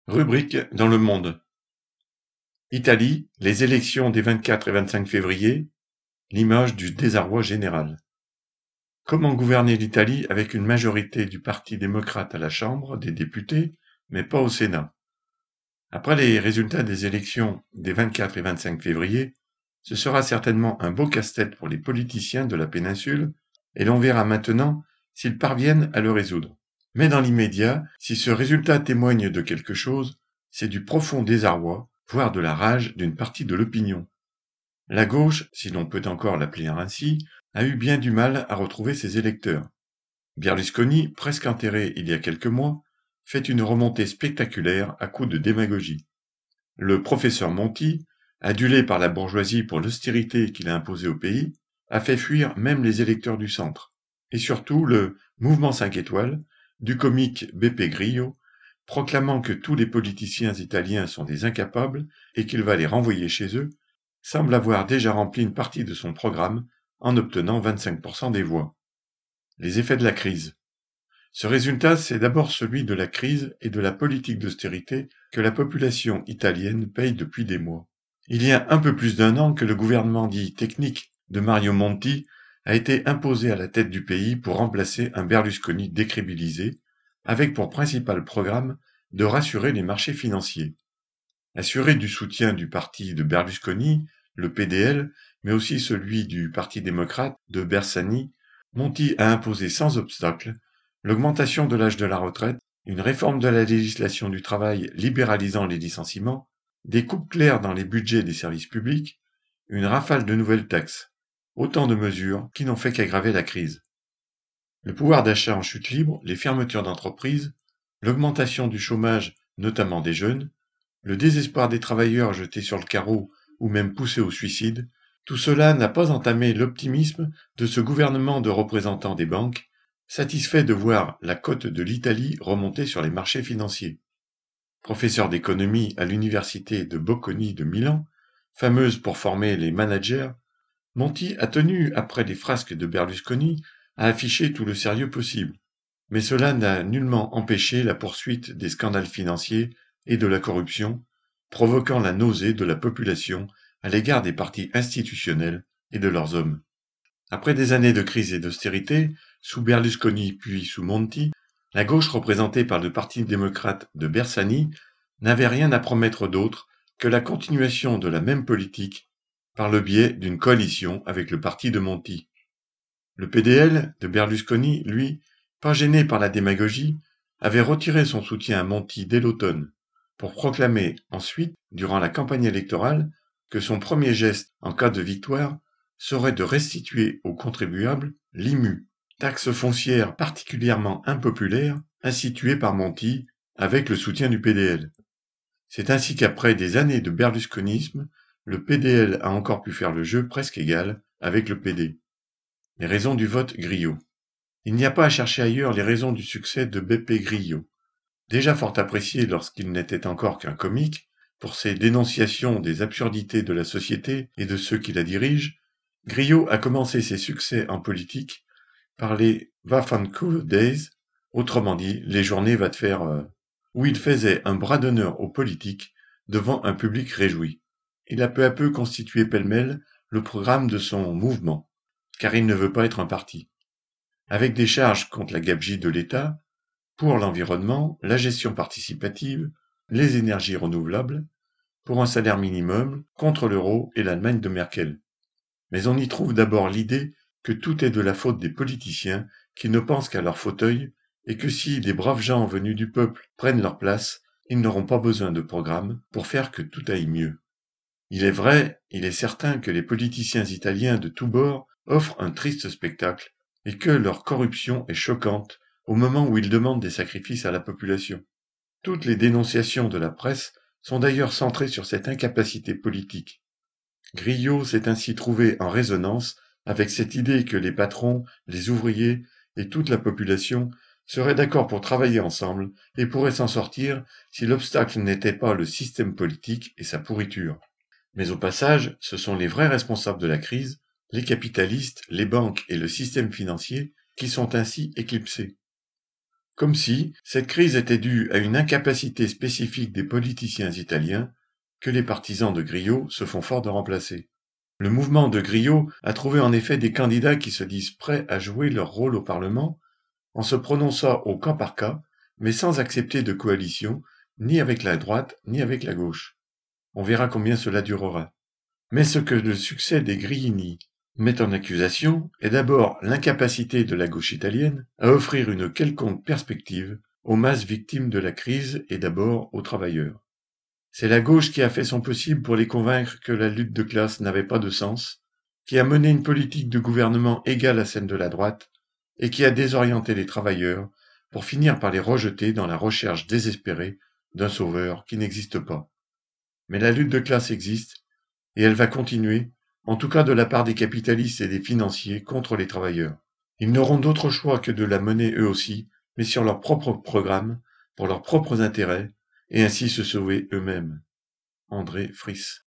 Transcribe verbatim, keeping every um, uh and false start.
Rubrique dans le monde. Italie, les élections des vingt-quatre et vingt-cinq février, l'image du désarroi général. Comment gouverner l'Italie avec une majorité du Parti démocrate à la Chambre des députés, mais pas au Sénat? Après les résultats des élections des vingt-quatre et vingt-cinq février, ce sera certainement un beau casse-tête pour les politiciens de la péninsule, et l'on verra maintenant s'ils parviennent à le résoudre. Mais dans l'immédiat, si ce résultat témoigne de quelque chose, c'est du profond désarroi, voire de la rage d'une partie de l'opinion. La gauche, si l'on peut encore l'appeler ainsi, a eu bien du mal à retrouver ses électeurs. Berlusconi, presque enterré il y a quelques mois, fait une remontée spectaculaire à coups de démagogie. Le professeur Monti, adulé par la bourgeoisie pour l'austérité qu'il a imposée au pays, a fait fuir même les électeurs du centre. Et surtout le mouvement cinq étoiles, du comique Beppe Grillo, proclamant que tous les politiciens italiens sont des incapables et qu'il va les renvoyer chez eux, semble avoir déjà rempli une partie de son programme en obtenant vingt-cinq pour cent des voix. Les effets de la crise. Ce résultat, c'est d'abord celui de la crise et de la politique d'austérité que la population italienne paye depuis des mois. Il y a un peu plus d'un an que le gouvernement dit technique de Mario Monti a été imposé à la tête du pays pour remplacer un Berlusconi décrédibilisé, avec pour principal programme de rassurer les marchés financiers. Assuré du soutien du parti de Berlusconi, le P D L, mais aussi celui du Parti démocrate de Bersani, Monti a imposé sans obstacle l'augmentation de l'âge de la retraite, une réforme de la législation du travail libéralisant les licenciements, des coupes claires dans les budgets des services publics, une rafale de nouvelles taxes. Autant de mesures qui n'ont fait qu'aggraver la crise. Le pouvoir d'achat en chute libre, les fermetures d'entreprises, l'augmentation du chômage, notamment des jeunes, le désespoir des travailleurs jetés sur le carreau ou même poussés au suicide, tout cela n'a pas entamé l'optimisme de ce gouvernement de représentants des banques, satisfait de voir la cote de l'Italie remonter sur les marchés financiers. Professeur d'économie à l'université de Bocconi de Milan, fameuse pour former les managers, Monti a tenu, après les frasques de Berlusconi, à afficher tout le sérieux possible. Mais cela n'a nullement empêché la poursuite des scandales financiers et de la corruption, provoquant la nausée de la population à l'égard des partis institutionnels et de leurs hommes. Après des années de crise et d'austérité, sous Berlusconi puis sous Monti, la gauche représentée par le Parti démocrate de Bersani n'avait rien à promettre d'autre que la continuation de la même politique par le biais d'une coalition avec le parti de Monti. Le P D L de Berlusconi, lui, pas gêné par la démagogie, avait retiré son soutien à Monti dès l'automne, pour proclamer ensuite, durant la campagne électorale, que son premier geste en cas de victoire serait de restituer aux contribuables l'I M U, taxe foncière particulièrement impopulaire, instituée par Monti avec le soutien du P D L. C'est ainsi qu'après des années de berlusconisme, le P D L a encore pu faire le jeu presque égal avec le P D. Les raisons du vote Grillo. Il n'y a pas à chercher ailleurs les raisons du succès de Beppe Grillo. Déjà fort apprécié lorsqu'il n'était encore qu'un comique, pour ses dénonciations des absurdités de la société et de ceux qui la dirigent, Grillo a commencé ses succès en politique par les Vaffanculo Days, autrement dit les journées va te faire, euh, où il faisait un bras d'honneur aux politiques devant un public réjoui. Il a peu à peu constitué pêle-mêle le programme de son mouvement, car il ne veut pas être un parti. Avec des charges contre la gabegie de l'État, pour l'environnement, la gestion participative, les énergies renouvelables, pour un salaire minimum, contre l'euro et l'Allemagne de Merkel. Mais on y trouve d'abord l'idée que tout est de la faute des politiciens qui ne pensent qu'à leur fauteuil et que si les braves gens venus du peuple prennent leur place, ils n'auront pas besoin de programme pour faire que tout aille mieux. Il est vrai, il est certain que les politiciens italiens de tous bords offrent un triste spectacle et que leur corruption est choquante au moment où ils demandent des sacrifices à la population. Toutes les dénonciations de la presse sont d'ailleurs centrées sur cette incapacité politique. Grillo s'est ainsi trouvé en résonance avec cette idée que les patrons, les ouvriers et toute la population seraient d'accord pour travailler ensemble et pourraient s'en sortir si l'obstacle n'était pas le système politique et sa pourriture. Mais au passage, ce sont les vrais responsables de la crise, les capitalistes, les banques et le système financier, qui sont ainsi éclipsés. Comme si cette crise était due à une incapacité spécifique des politiciens italiens que les partisans de Grillo se font fort de remplacer. Le mouvement de Grillo a trouvé en effet des candidats qui se disent prêts à jouer leur rôle au Parlement en se prononçant au cas par cas, mais sans accepter de coalition, ni avec la droite, ni avec la gauche. On verra combien cela durera. Mais ce que le succès des Grillini met en accusation est d'abord l'incapacité de la gauche italienne à offrir une quelconque perspective aux masses victimes de la crise et d'abord aux travailleurs. C'est la gauche qui a fait son possible pour les convaincre que la lutte de classe n'avait pas de sens, qui a mené une politique de gouvernement égale à celle de la droite, et qui a désorienté les travailleurs pour finir par les rejeter dans la recherche désespérée d'un sauveur qui n'existe pas. Mais la lutte de classe existe, et elle va continuer, en tout cas de la part des capitalistes et des financiers contre les travailleurs. Ils n'auront d'autre choix que de la mener eux aussi, mais sur leur propre programme, pour leurs propres intérêts, et ainsi se sauver eux-mêmes. André Friss.